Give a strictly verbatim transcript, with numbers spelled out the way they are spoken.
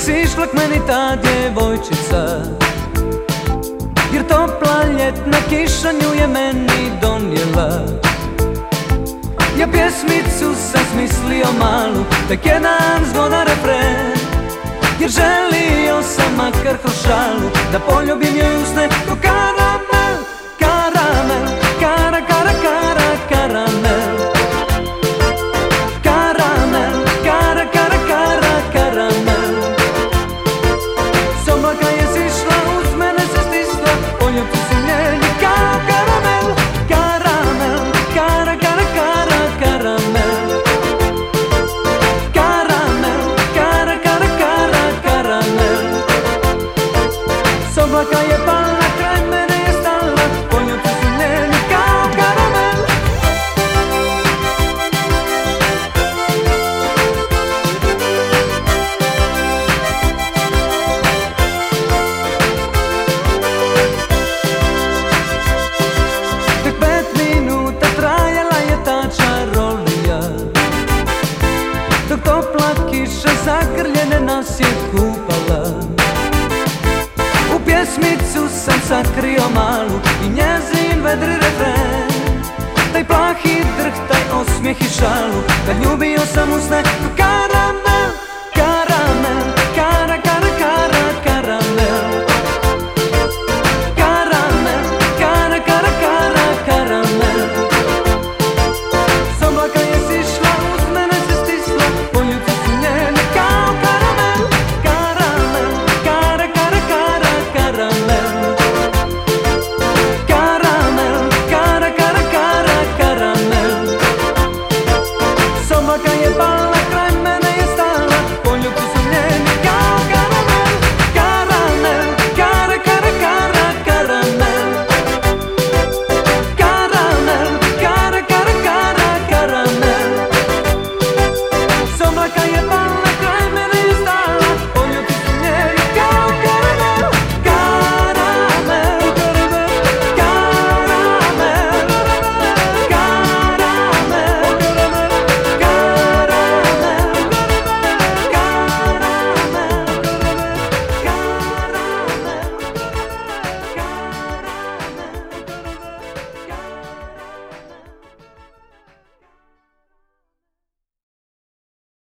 si išla k meni ta djevojčica, jer topla ljetna kiša nju je meni donijela. Ja pjesmicu sam smislio malu, tek jedan zgodan refren, jer želio sam makar kroz šalu da poljubim joj usne ko karamel, karamel, kara, kara, kara, karamel, karamel, kara, kara, kara, karamel. S oblaka je sišla, uz mene se stisla, poljubci su njeni kao karamel, karamel, kara, kara, kara, karamel, karamel, kara, kara, kara, karamel. S oblaka je pala, kraj mene je stala, poljubci su njeni kao karamel. Tek pet minuta trajala je ta čarolija, dok topla kiša zagrljene nas je kupala. U pjesmicu sam sakrio malu i njezin vedri refren, taj plahi drh, taj osmijeh i šalu, kad ljubio sam usne ko karamel.